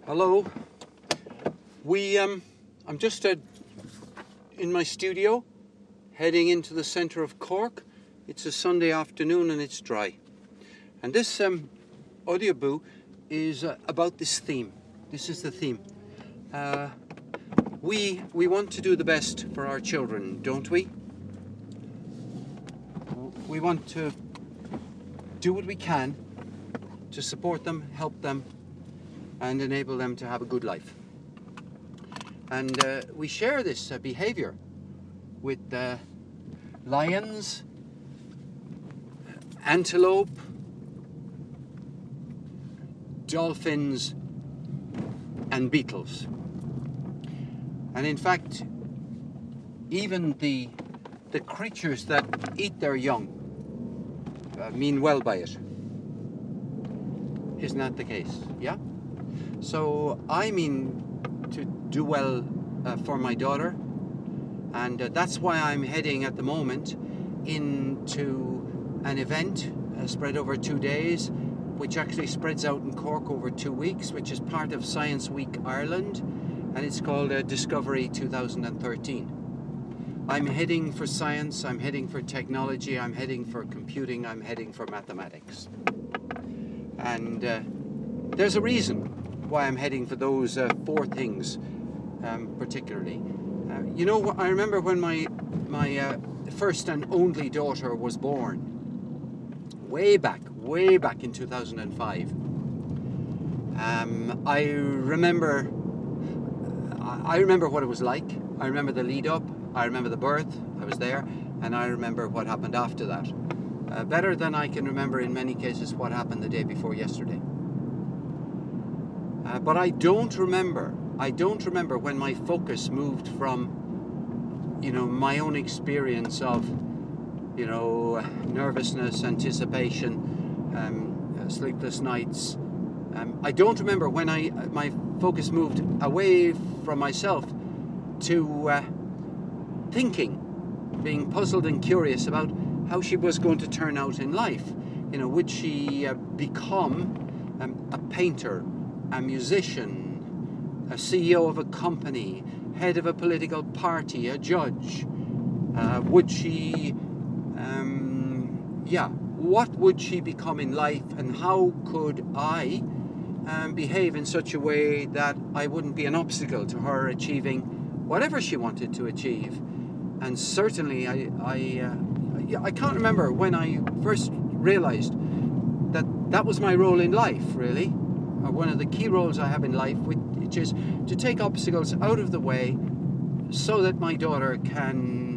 Hello. I'm just in my studio, heading into the centre of Cork. It's a Sunday afternoon and it's dry. And this audiobook is about this theme. This is the theme. We want to do the best for our children, don't we? We want to do what we can to support them, help them, and enable them to have a good life. And we share this behavior with lions, antelope, dolphins, and beetles. And in fact, even the creatures that eat their young mean well by it. Isn't that the case? Yeah? So I mean to do well for my daughter, and that's why I'm heading at the moment into an event spread over 2 days, which actually spreads out in Cork over 2 weeks, which is part of Science Week Ireland, and it's called Discovery 2013. I'm heading for science, I'm heading for technology, I'm heading for computing, I'm heading for mathematics. And there's a reason why I'm heading for those 4 things particularly. I remember when my first and only daughter was born, way back in 2005. I remember what it was like. I remember the lead up, I remember the birth, I was there, and I remember what happened after that. Better than I can remember in many cases what happened the day before yesterday. But I don't remember when my focus moved from, my own experience of, nervousness, anticipation, sleepless nights. I don't remember when my focus moved away from myself to thinking, being puzzled and curious about how she was going to turn out in life. Would she become a painter, a musician, a CEO of a company, head of a political party, a judge? Would she, what would she become in life, and how could I behave in such a way that I wouldn't be an obstacle to her achieving whatever she wanted to achieve? And certainly I can't remember when I first realized that was my role in life, really. One of the key roles I have in life, which is to take obstacles out of the way so that my daughter can,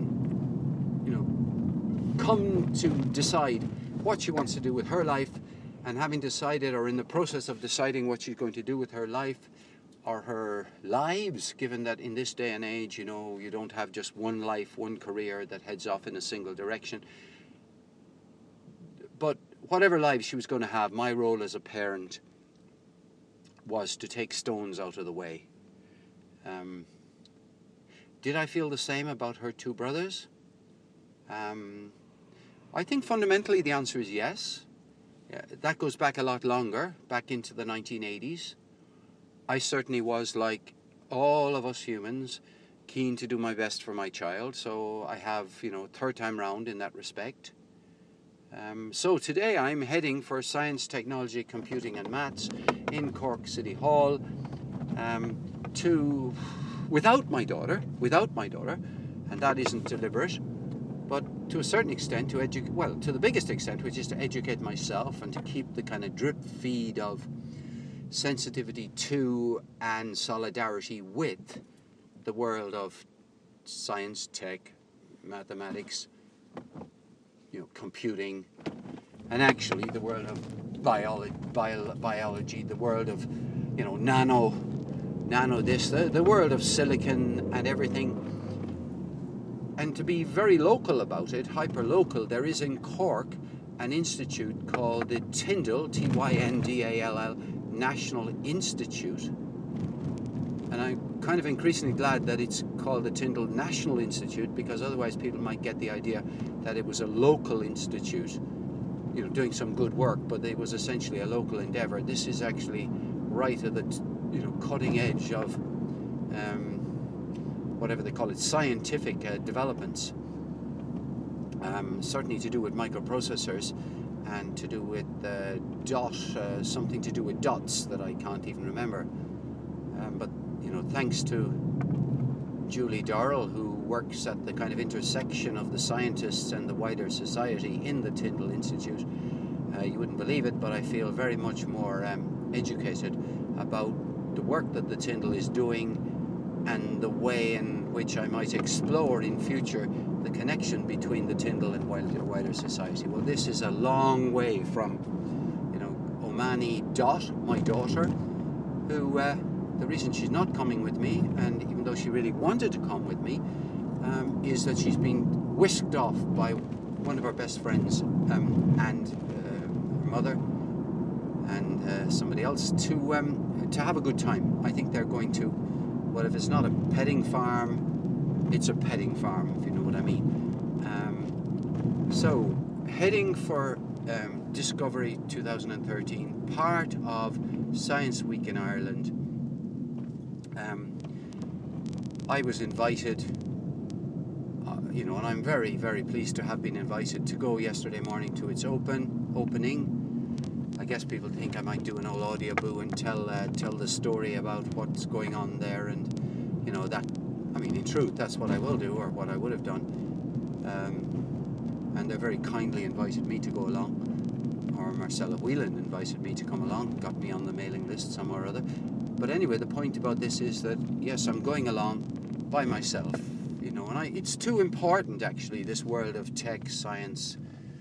come to decide what she wants to do with her life, and having decided, or in the process of deciding what she's going to do with her life or her lives, given that in this day and age, you don't have just one life, one career that heads off in a single direction. But whatever life she was going to have, my role as a parent was to take stones out of the way. Did I feel the same about her 2 brothers? I think fundamentally the answer is yes. Yeah, that goes back a lot longer, back into the 1980s. I certainly was, like all of us humans, keen to do my best for my child, so I have, 3rd time round in that respect. So today I'm heading for Science, Technology, Computing and Maths in Cork City Hall, without my daughter, and that isn't deliberate, but to a certain extent to the biggest extent, which is to educate myself and to keep the kind of drip feed of sensitivity to and solidarity with the world of science, tech, mathematics, computing, and actually the world of biology, the world of, nano this, the world of silicon and everything. And to be very local about it, hyper-local, there is in Cork an institute called the Tyndall, Tyndall, National Institute. And I'm kind of increasingly glad that it's called the Tyndall National Institute, because otherwise people might get the idea that it was a local institute, doing some good work, but it was essentially a local endeavour. This is actually right at the cutting edge of whatever they call it, scientific developments. Certainly to do with microprocessors and to do with something to do with dots that I can't even remember. But thanks to Julie Dorrell, who works at the kind of intersection of the scientists and the wider society in the Tyndall Institute, you wouldn't believe it, but I feel very much more educated about the work that the Tyndall is doing and the way in which I might explore in future the connection between the Tyndall and wider society. Well, this is a long way from, Omani Dot, my daughter, who the reason she's not coming with me, and even though she really wanted to come with me, is that she's been whisked off by one of her best friends and her mother and somebody else to have a good time. I think they're going to, well, if it's not a petting farm, it's a petting farm, if you know what I mean. So, heading for Discovery 2013, part of Science Week in Ireland. I was invited, and I'm very, very pleased to have been invited to go yesterday morning to its opening. I guess people think I might do an old audioboo and tell the story about what's going on there, and that. I mean, in truth, that's what I will do, or what I would have done. And they very kindly invited me to go along, or Marcella Whelan invited me to come along, got me on the mailing list somehow or other. But anyway, the point about this is that yes, I'm going along by myself, and it's too important actually, this world of tech, science,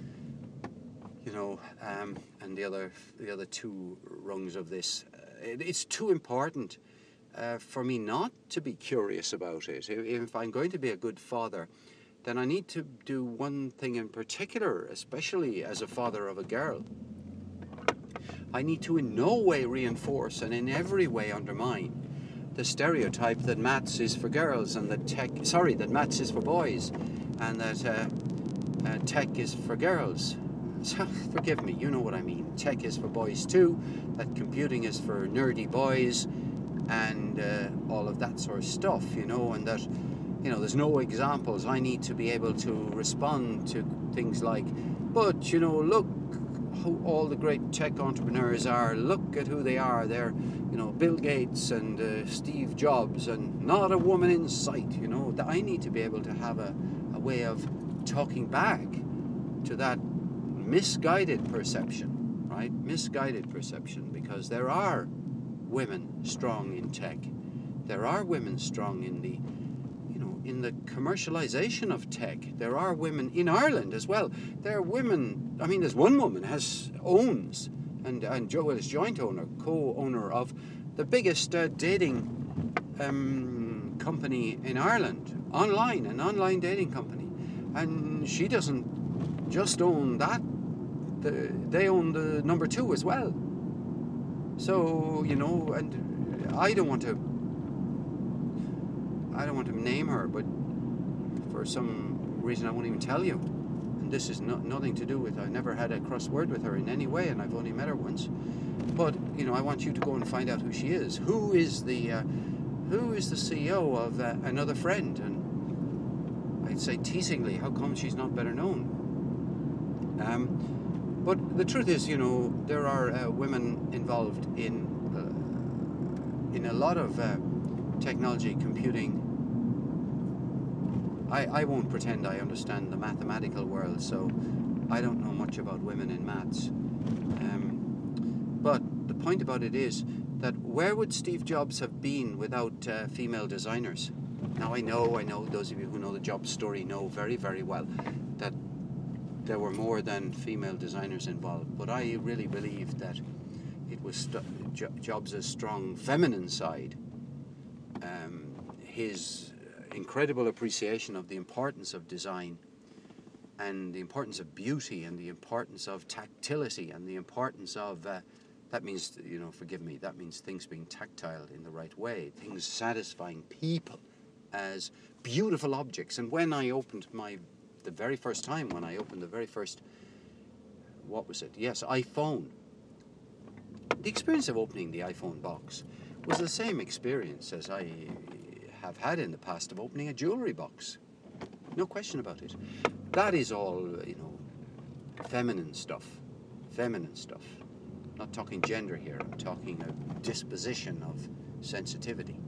and the other two rungs of this. It's too important for me not to be curious about it. If I'm going to be a good father, then I need to do one thing in particular, especially as a father of a girl. I need to in no way reinforce and in every way undermine the stereotype that maths is for girls and that maths is for boys and that tech is for girls. So forgive me, you know what I mean. Tech is for boys too, that computing is for nerdy boys, and all of that sort of stuff, and that, there's no examples. I need to be able to respond to things like, but, look who all the great tech entrepreneurs are, look at who they are, they're, Bill Gates and Steve Jobs, and not a woman in sight, that I need to be able to have a way of talking back to that misguided perception, right? Misguided perception, because there are women strong in tech. There are women strong in the commercialization of tech. There are women in Ireland as well. There are women. I mean, there's one woman owns and Joel is co-owner of the biggest dating company in Ireland, an online dating company, and she doesn't just own that. They own the number 2 as well. So, and I don't want to name her, but for some reason I won't even tell you. And this is nothing to do with, I never had a cross word with her in any way, and I've only met her once. But, I want you to go and find out who she is. Who is the CEO of Another Friend? And I'd say teasingly, how come she's not better known? But the truth is, there are women involved in a lot of technology, computing. I won't pretend I understand the mathematical world, so I don't know much about women in maths. But the point about it is that where would Steve Jobs have been without female designers? Now I know, those of you who know the Jobs story know very, very well that there were more than female designers involved, but I really believe that it was Jobs' strong feminine side, his incredible appreciation of the importance of design and the importance of beauty and the importance of tactility and the importance of, that means, forgive me, that means things being tactile in the right way, things satisfying people as beautiful objects. And when I opened the very first what was it? Yes, iPhone. The experience of opening the iPhone box was the same experience as I have had in the past of opening a jewellery box. No question about it. That is all, feminine stuff. Feminine stuff. I'm not talking gender here. I'm talking a disposition of sensitivity.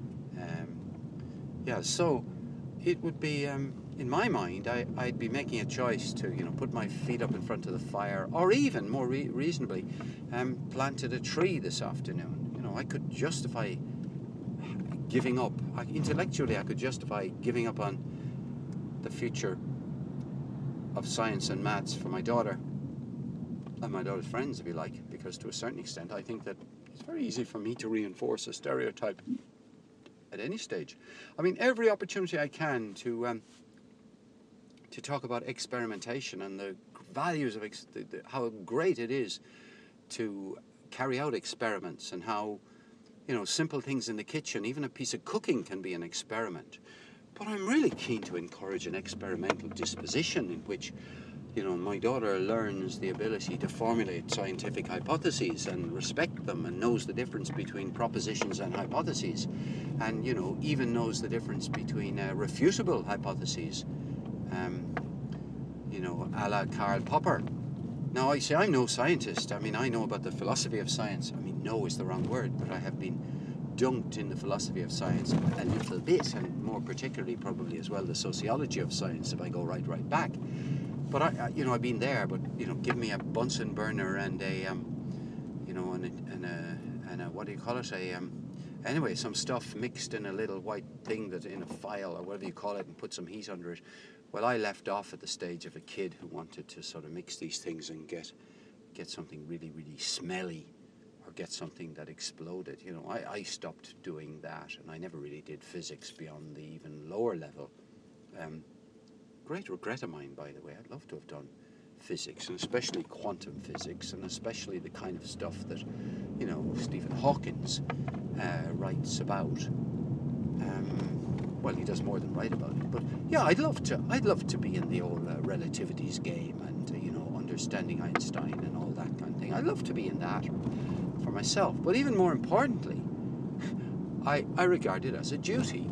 So it would be, in my mind, I'd be making a choice to, put my feet up in front of the fire, or even more reasonably, planted a tree this afternoon. I could justify giving up. Intellectually, I could justify giving up on the future of science and maths for my daughter and my daughter's friends, if you like, because to a certain extent, I think that it's very easy for me to reinforce a stereotype at any stage. I mean, every opportunity I can to talk about experimentation and the values of how great it is to carry out experiments, and how simple things in the kitchen, even a piece of cooking, can be an experiment. But I'm really keen to encourage an experimental disposition in which my daughter learns the ability to formulate scientific hypotheses and respect them, and knows the difference between propositions and hypotheses, and even knows the difference between refutable hypotheses, a la Karl Popper. Now, I say I'm no scientist. I mean, I know about the philosophy of science. I mean, no is the wrong word, but I have been dunked in the philosophy of science a little bit, and more particularly probably as well the sociology of science, if I go right back. But I've been there. But give me a Bunsen burner and a what do you call it? Anyway, some stuff mixed in a little white thing that in a phial or whatever you call it, and put some heat under it. Well, I left off at the stage of a kid who wanted to sort of mix these things and get something really, really smelly, or get something that exploded. I stopped doing that, and I never really did physics beyond the even lower level. Great regret of mine, by the way. I'd love to have done physics, and especially quantum physics, and especially the kind of stuff that, Stephen Hawking writes about. Well, he does more than write about it, but yeah, I'd love to be in the old relativities game, and understanding Einstein and all that kind of thing. I'd love to be in that for myself. But even more importantly, I regard it as a duty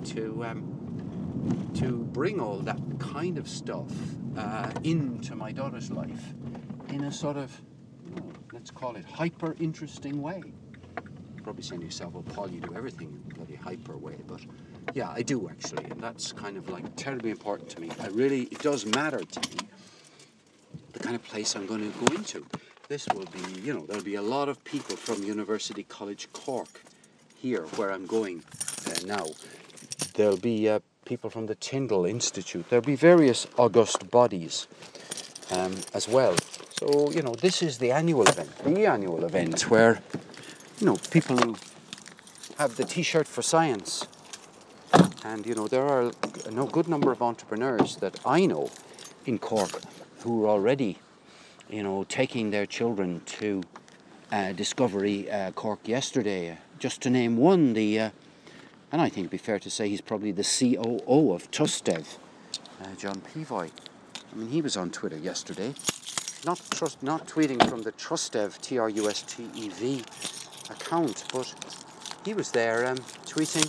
to bring all that kind of stuff into my daughter's life in a sort of, let's call it, hyper interesting way. You're probably saying to yourself, well, Paul, you do everything in a bloody hyper way, but yeah, I do actually, and that's kind of like terribly important to me. It does matter to me the kind of place I'm going to go into. This will be, there'll be a lot of people from University College Cork here where I'm going now. There'll be people from the Tyndall Institute. There'll be various august bodies as well. So, this is the annual event where, people who have the T-shirt for science. And, there are a good number of entrepreneurs that I know in Cork who are already, taking their children to Discovery Cork yesterday. Just to name one, and I think it'd be fair to say he's probably the COO of Trustev, John Pivoy. I mean, he was on Twitter yesterday, not tweeting from the Trustev, TRUSTEV account, but he was there tweeting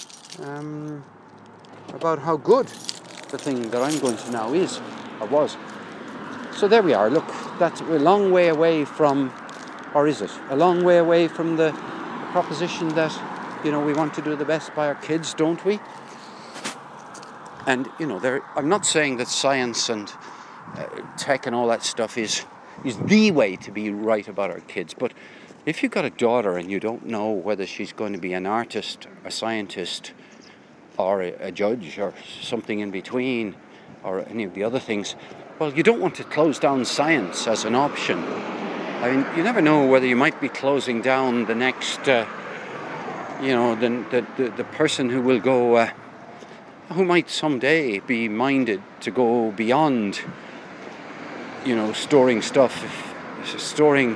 about how good the thing that I'm going to now is, or was. So there we are. Look, that's a long way away from, or is it? A long way away from the proposition that, we want to do the best by our kids, don't we? And, I'm not saying that science and tech and all that stuff is the way to be right about our kids, but if you've got a daughter and you don't know whether she's going to be an artist, a scientist, or a judge, or something in between, or any of the other things, well, you don't want to close down science as an option. I mean, you never know whether you might be closing down the next, the person who will go, who might someday be minded to go beyond, storing stuff, storing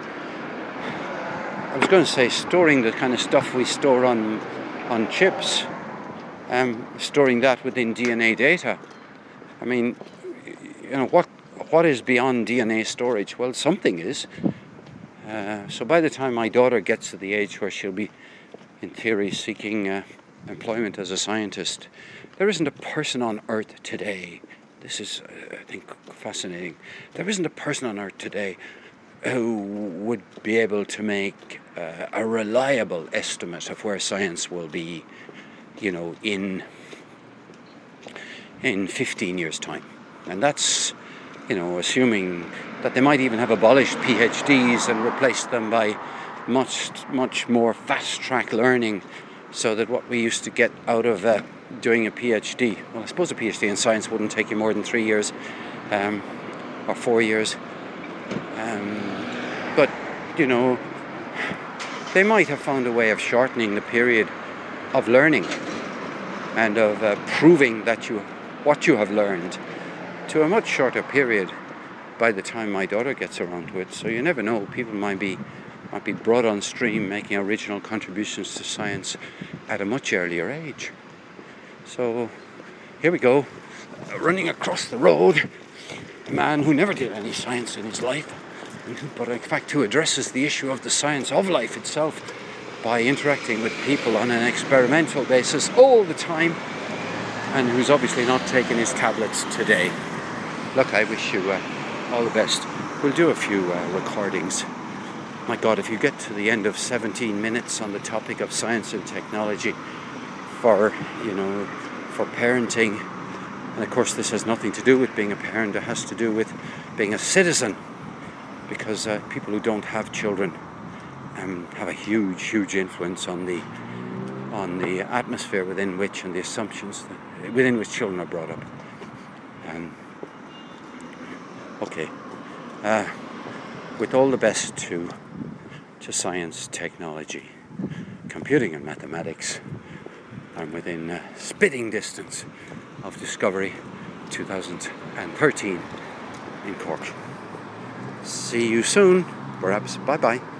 the kind of stuff we store on chips, storing that within DNA data. I mean, what is beyond DNA storage? Well, something is. So by the time my daughter gets to the age where she'll be in theory, seeking employment as a scientist. There isn't a person on Earth today, this is, I think, fascinating, there isn't a person on Earth today who would be able to make a reliable estimate of where science will be, in 15 years' time. And that's, assuming that they might even have abolished PhDs and replaced them by much more fast-track learning, so that what we used to get out of doing a PhD, well, I suppose a PhD in science wouldn't take you more than 3 years or 4 years. But, they might have found a way of shortening the period of learning and of proving that what you have learned to a much shorter period by the time my daughter gets around to it. So you never know, people might be brought on stream making original contributions to science at a much earlier age. So here we go, running across the road, a man who never did any science in his life, but in fact who addresses the issue of the science of life itself by interacting with people on an experimental basis all the time, and who's obviously not taking his tablets today. Look, I wish you all the best. We'll do a few recordings. My God, if you get to the end of 17 minutes on the topic of science and technology for parenting, and of course this has nothing to do with being a parent, it has to do with being a citizen, because people who don't have children have a huge influence on the atmosphere within which, and the assumptions within which children are brought up. Okay, with all the best to science, technology, computing and mathematics. I'm within spitting distance of Discovery 2013 in Cork. See you soon, perhaps. Bye-bye.